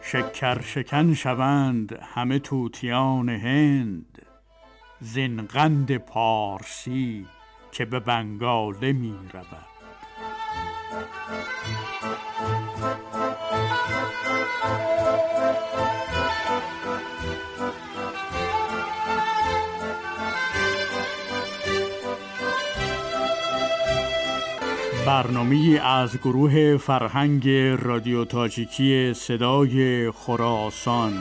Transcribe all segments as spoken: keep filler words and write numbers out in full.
شکر شکن شوند همه طوطیان هند، زین قند پارسی که به بنگاله می رود. برنامه‌ای از گروه فرهنگ رادیو تاجیکی صدای خراسان.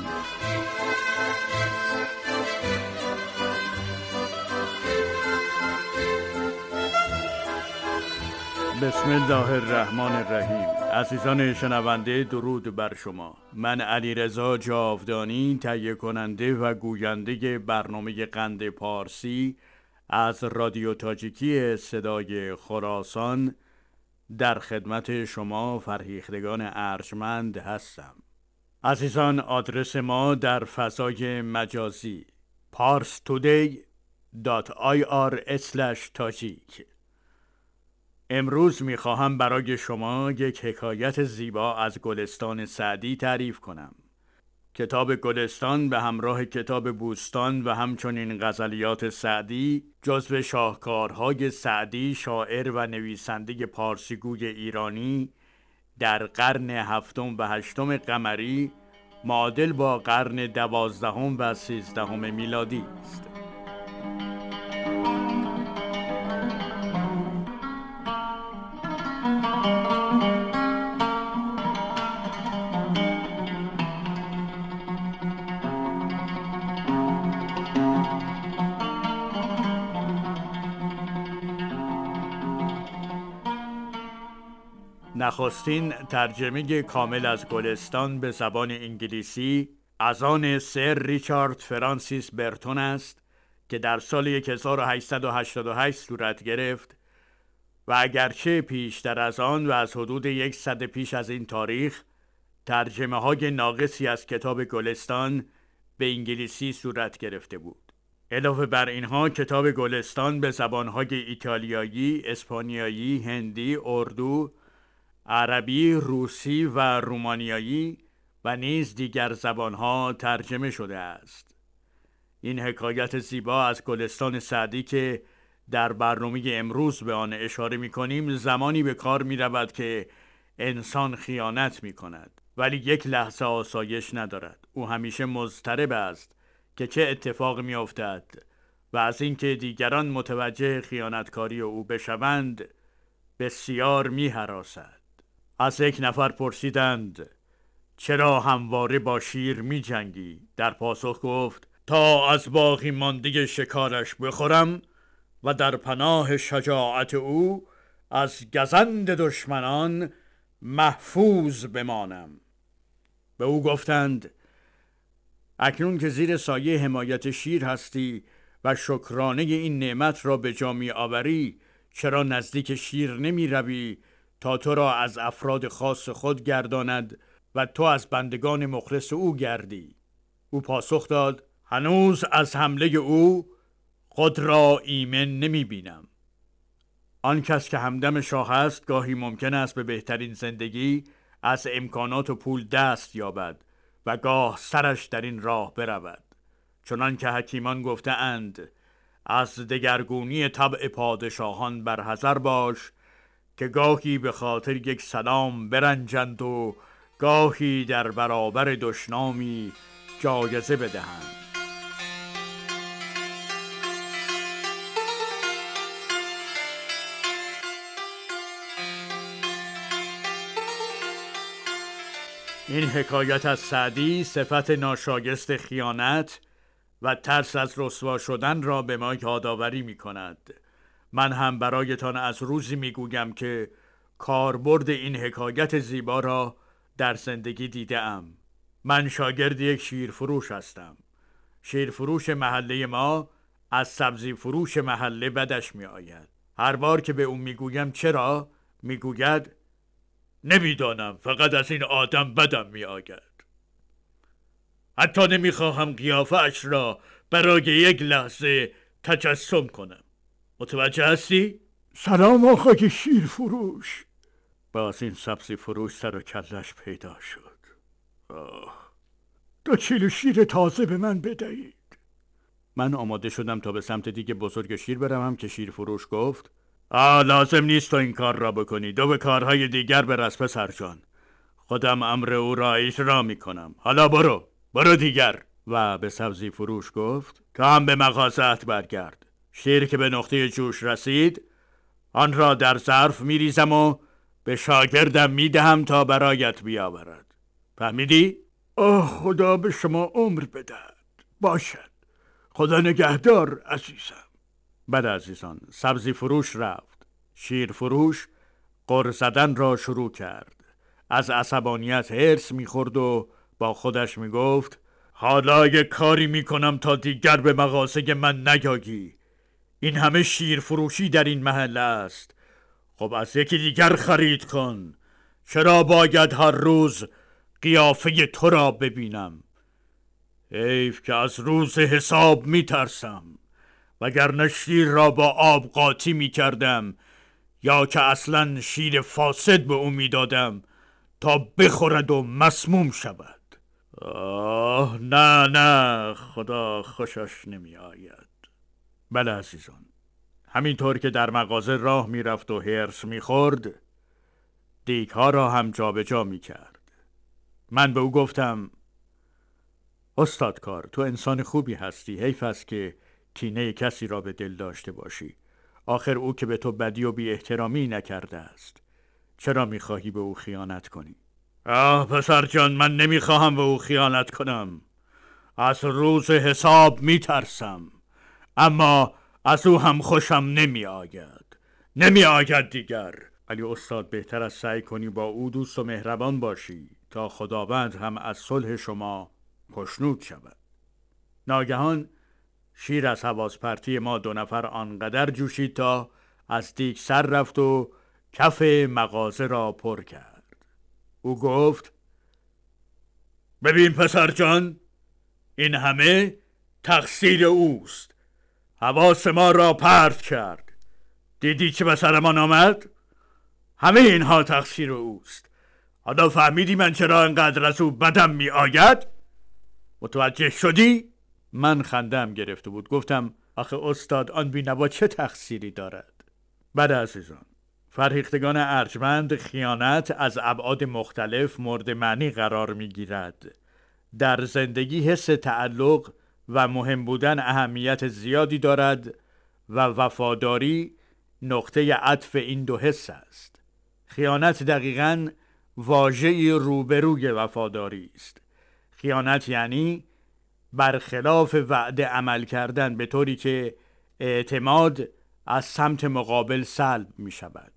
بسم الله الرحمن الرحیم. عزیزان شنونده، درود بر شما. من علیرضا جاودانی، تهیه کننده و گوینده برنامه قند پارسی از رادیو تاجیکی صدای خراسان، در خدمت شما فرهیختگان ارجمند هستم. عزیزان، آدرس ما در فضای مجازی پارس تودی دات آی آر اسلش تاجیک. امروز میخواهم برای شما یک حکایت زیبا از گلستان سعدی تعریف کنم. کتاب گلستان به همراه کتاب بوستان و همچنین غزلیات سعدی جزو شاهکارهای سعدی، شاعر و نویسنده پارسیگوی ایرانی، در قرن هفتم و هشتم قمری معادل با قرن دوازدهم و سیزدهم میلادی است. نخستین ترجمه کامل از گلستان به زبان انگلیسی از آن سر ریچارد فرانسیس برتون است که در سال هزار و هشتصد و هشتاد و هشت صورت گرفت و اگرچه پیشتر از آن و از حدود یک صد پیش از این تاریخ ترجمه های ناقصی از کتاب گلستان به انگلیسی صورت گرفته بود. علاوه بر اینها کتاب گلستان به زبانهای ایتالیایی، اسپانیایی، هندی، اردو، عربی، روسی و رومانیایی و نیز دیگر زبانها ترجمه شده است. این حکایت زیبا از گلستان سعدی که در برنامه امروز به آن اشاره می کنیم زمانی به کار می رود که انسان خیانت می کند ولی یک لحظه آسایش ندارد. او همیشه مضطرب است که چه اتفاق می افتد و از اینکه دیگران متوجه خیانتکاری او بشوند بسیار می هراسد. از یک نفر پرسیدند چرا همواره با شیر می جنگی؟ در پاسخ گفت تا از باقی مانده شکارش بخورم و در پناه شجاعت او از گزند دشمنان محفوظ بمانم. به او گفتند اکنون که زیر سایه حمایت شیر هستی و شکرانه این نعمت را به جا می آوری، چرا نزدیک شیر نمی روی تا تو را از افراد خاص خود گرداند و تو از بندگان مخلص او گردی؟ او پاسخ داد هنوز از حمله او خود را ایمن نمی بینم. آن کس که همدم شاه است گاهی ممکن است به بهترین زندگی از امکانات و پول دست یابد و گاه سرش در این راه برود. چنان که حکیمان گفته اند از دگرگونی طبع پادشاهان برحذر باش که گاهی به خاطر یک سلام برنجند و گاهی در برابر دشنامی جایزه بدهند. این حکایت از سعدی صفت ناشایست خیانت و ترس از رسوا شدن را به ما یادآوری می کند. من هم برایتان از روزی می گویم که کاربرد این حکایت زیبا را در زندگی دیده ام. من شاگرد یک شیرفروش هستم. شیرفروش محله ما از سبزی فروش محله بدش می آید. هر بار که به اون می گویم چرا؟ می گوید نمیدانم، فقط از این آدم بدم می آید. حتی نمی خواهم قیافه اش را برای یک لحظه تجسم کنم. متوجه هستی؟ سلام آقای شیر فروش. باز این سبزی فروش سر و کلش پیدا شد. آه. دو کیلو شیر تازه به من بدهید. من آماده شدم تا به سمت دیگه بزرگ شیر برم که شیر فروش گفت آه لازم نیست تو این کار را بکنی. دو به کارهای دیگر برس پسر جان. خودم امر او را اجرا می کنم. حالا برو برو دیگر. و به سبزی فروش گفت تو هم به مغازه‌ات برگرد. شیر که به نقطه جوش رسید آن را در ظرف می ریزم و به شاگردم می دهم تا برایت بیاورد. فهمیدی؟ آه خدا به شما عمر بدهد. باشد. خدا نگهدار عزیزم. بعد عزیزان سبزی فروش رفت. شیر فروش غر زدن را شروع کرد. از عصبانیت هرس میخورد و با خودش میگفت حالا یک کاری میکنم تا دیگر به مغازه من نیایی. این همه شیر فروشی در این محله است. خب از یکی دیگر خرید کن. چرا باید هر روز قیافه تو را ببینم؟ حیف که از روز حساب میترسم. وگرنه شیر را با آب قاطی میکردم یا که اصلا شیر فاسد به او میدادم تا بخورد و مسموم شود. آه نه نه خدا خوشش نمی آید. بله عزیزان، همینطور که در مغازه راه میرفت و هرس میخورد دیگ ها را هم جابجا جا می کرد. من به او گفتم استادکار تو انسان خوبی هستی. حیف است که کینه کسی را به دل داشته باشی. آخر او که به تو بدی و بی احترامی نکرده است. چرا میخواهی به او خیانت کنی؟ آه پسر جان من نمیخواهم به او خیانت کنم. از روز حساب میترسم. اما از او هم خوشم نمی آید. نمی آید دیگر. ولی استاد بهتر از سعی کنی با او دوست و مهربان باشی تا خداوند هم از صلح شما خوشنود شود. ناگهان شیر از حواس پرتی ما دو نفر آنقدر جوشید تا از دیگ سر رفت و کف مغازه را پر کرد. او گفت ببین پسر جان، این همه تقصیر اوست. حواس ما را پرت کرد. دیدی چه به سرمان آمد؟ همه اینها تقصیر اوست. حالا فهمیدی من چرا انقدر از او بدم می آید؟ متوجه شدی؟ من خندم گرفته بود. گفتم آخه استاد آن بی‌نوا چه تقصیری دارد؟ بله عزیزان، فرهیختگان ارجمند خیانت از ابعاد مختلف مورد معنی قرار می گیرد. در زندگی حس تعلق و مهم بودن اهمیت زیادی دارد و وفاداری نقطه عطف این دو حس است. خیانت دقیقاً واژه‌ای روبروی وفاداری است. خیانت یعنی برخلاف وعده عمل کردن به طوری که اعتماد از سمت مقابل سلب می شود.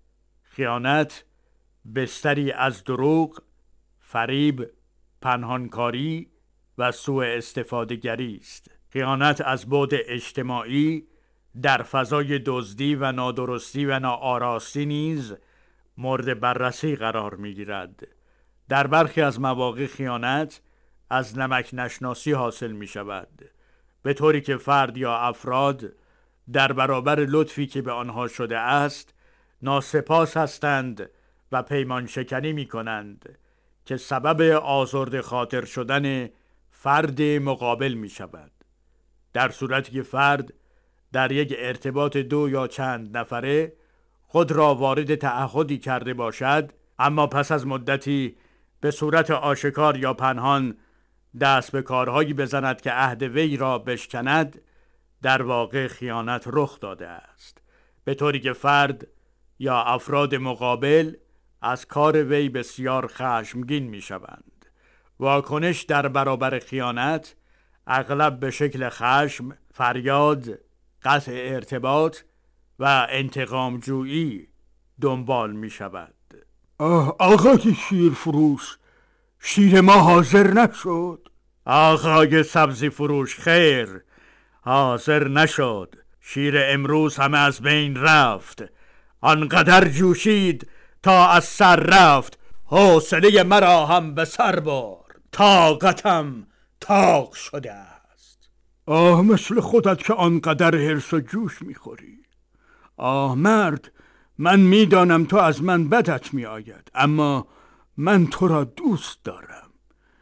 خیانت بستری از دروغ، فریب، پنهانکاری و سوء استفاده گری است. خیانت از بعد اجتماعی در فضای دزدی و نادرستی و ناآراستی نیز مورد بررسی قرار می گیرد. در برخی از مواقع خیانت از نمک نشناسی حاصل می شود، به طوری که فرد یا افراد در برابر لطفی که به آنها شده است ناسپاس هستند و پیمان شکنی می کنند که سبب آزرده خاطر شدن فرد مقابل می شود. در صورتی که فرد در یک ارتباط دو یا چند نفره خود را وارد تعهدی کرده باشد، اما پس از مدتی به صورت آشکار یا پنهان دست به کارهایی بزند که عهد وی را بشکند، در واقع خیانت رخ داده است، به طوری که فرد یا افراد مقابل از کار وی بسیار خشمگین می شوند. واکنش در برابر خیانت اغلب به شکل خشم، فریاد، قطع ارتباط و انتقام جویی دنبال می شود. آه آقای شیر فروش، شیر ما حاضر نشد. آقای سبزی فروش خیر، حاضر نشد. شیر امروز همه از بین رفت. آنقدر جوشید تا از سر رفت. حوصله مرا هم به سر برد. طاقتم طاق شده است. آه مثل خودت که آنقدر حرص و جوش میخوری. آه مرد، من میدانم تو از من بدت میآید، اما من تو را دوست دارم.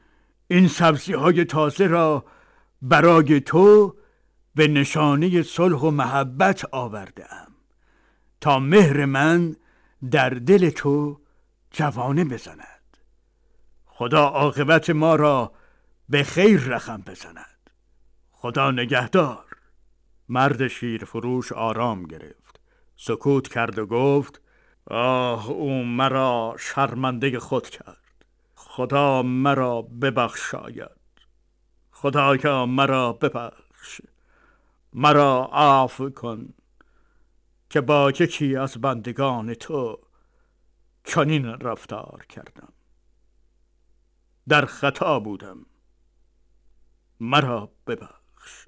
این سبزی های تازه را برای تو به نشانه صلح و محبت آورده‌ام تا مهر من در دل تو جوانه بزند. خدا عاقبت ما را به خیر رقم بزند. خدا نگهدار. مرد شیرفروش آرام گرفت، سکوت کرد و گفت: آه، او مرا شرمنده خود کرد. خدا مرا ببخشاید. خدایا مرا ببخش. مرا عفو کن که با یکی از بندگان تو چنین رفتار کردم. در خطا بودم. مرا ببخش.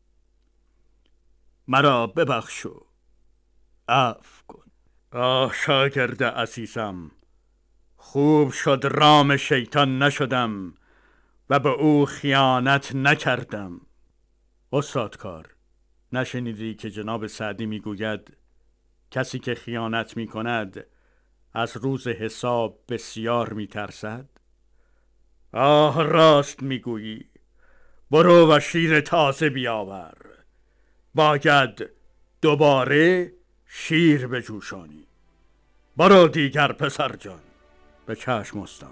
مرا ببخش و عفو کن. آه شاگرد عزیزم، خوب شد رام شیطان نشدم و به او خیانت نکردم. استادکار، نشنیدی که جناب سعدی میگوید کسی که خیانت میکند از روز حساب بسیار میترسد؟ آه راست میگویی. برو و شیر تازه بیاور. باید دوباره شیر بجوشانی. برو دیگر پسر جان. به چشم استاد.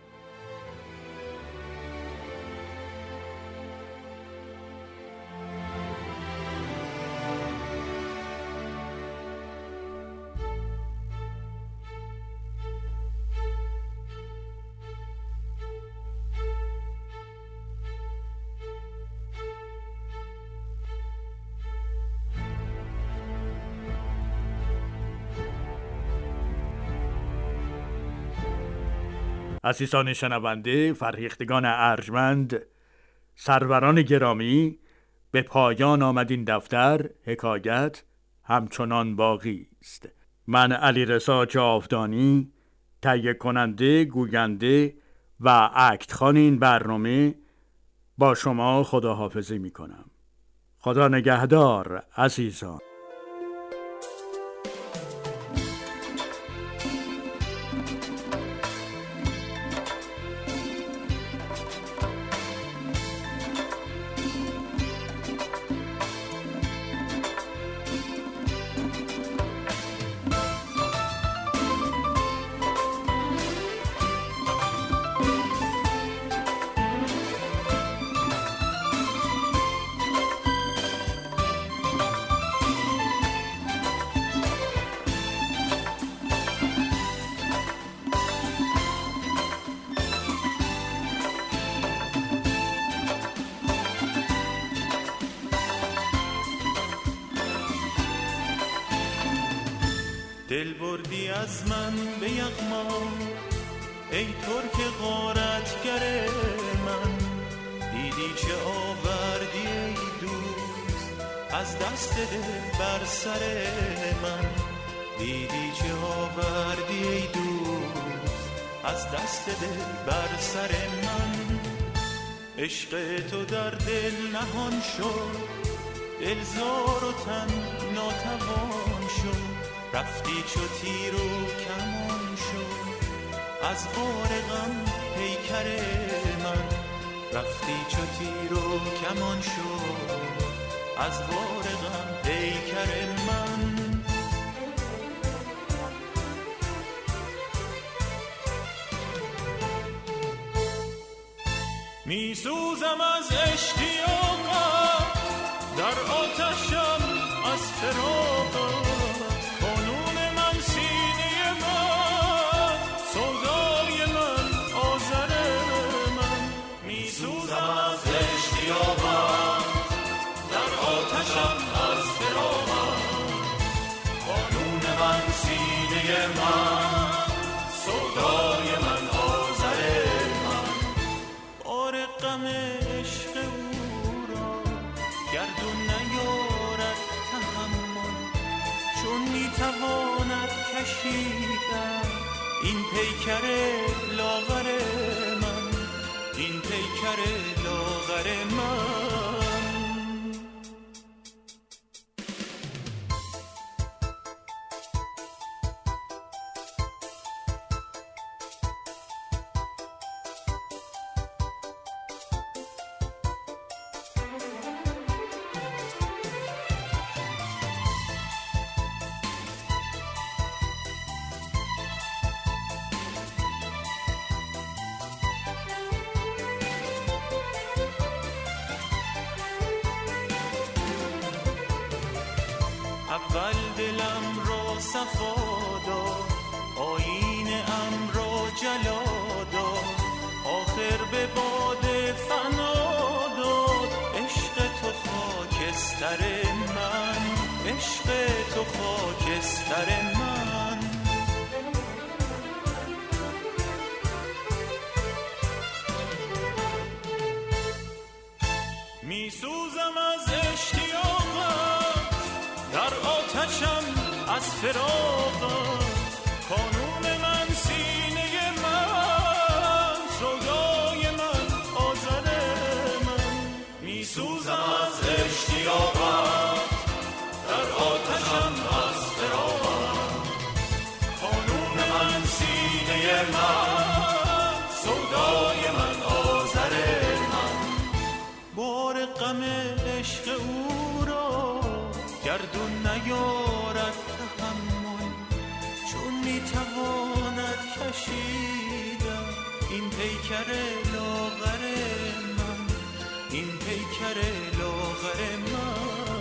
عزیزان شنونده، فرهیختگان ارجمند، سروران گرامی، به پایان آمد این دفتر. حکایت همچنان باقی است. من علیرضا جاودانی، تهیه کننده، گوینده و اکت خوان این برنامه، با شما خداحافظی می کنم. خدا نگهدار عزیزان. دل بردی از من به یغما، ای ترک غارتگر من. دیدی چه آوردی ای دوست از دست دل بر سر من. دیدی چه آوردی ای دوست از دست دل بر سر من. عشق تو در دل نهان شد، دل زار و تن ناتوان شد. رفتی چو تیر و کمان شد از بار غم پیکر من. رفتی چو تیر و کمان شد از بار غم پیکر من. می سوزم از اشتیاقت، در آتشم از فراقت. این پیکر لاغر من، این پیکر لاغر من. اول دلم را صفا داد، آینه ام را جلا داد، آخر به باد فنا داد. عشق تو خاکستر من، عشق تو خاکستر من. می سوزم از اشتیاقت، در آتشم از فراقت. کانون من سینه من، سودای من آذر من. می سوزم از اشتیاقت، در آتشم از فراقت. کانون من سینه من، سودای من آذر من. بار غم عشق او را گردون نیارد تحمل، چون میتواند کشیدن این پیکر لاغر من، این پیکر لاغر من.